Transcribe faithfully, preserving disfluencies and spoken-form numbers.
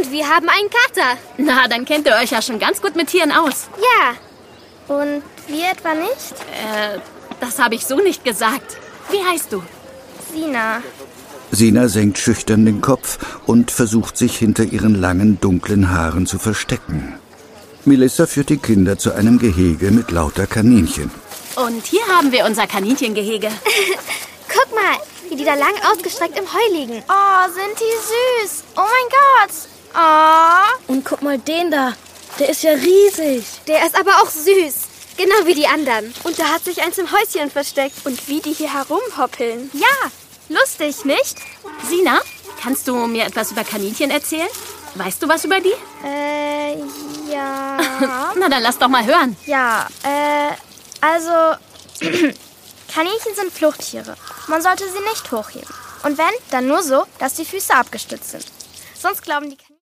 Und wir haben einen Kater. Na, dann kennt ihr euch ja schon ganz gut mit Tieren aus. Ja. Und wir etwa nicht? Äh, das habe ich so nicht gesagt. Wie heißt du? Sina. Sina senkt schüchtern den Kopf und versucht sich hinter ihren langen, dunklen Haaren zu verstecken. Melissa führt die Kinder zu einem Gehege mit lauter Kaninchen. Und hier haben wir unser Kaninchengehege. Guck mal, wie die da lang ausgestreckt im Heu liegen. Oh, sind die süß. Oh mein Gott. Oh. Und guck mal den da. Der ist ja riesig. Der ist aber auch süß. Genau wie die anderen. Und da hat sich eins im Häuschen versteckt. Und wie die hier herumhoppeln. Ja, lustig, nicht? Sina, kannst du mir etwas über Kaninchen erzählen? Weißt du was über die? Äh, ja. Na, dann lass doch mal hören. Ja, äh, also, Kaninchen sind Fluchttiere. Man sollte sie nicht hochheben. Und wenn, dann nur so, dass die Füße abgestützt sind. Sonst glauben die Kaninchen...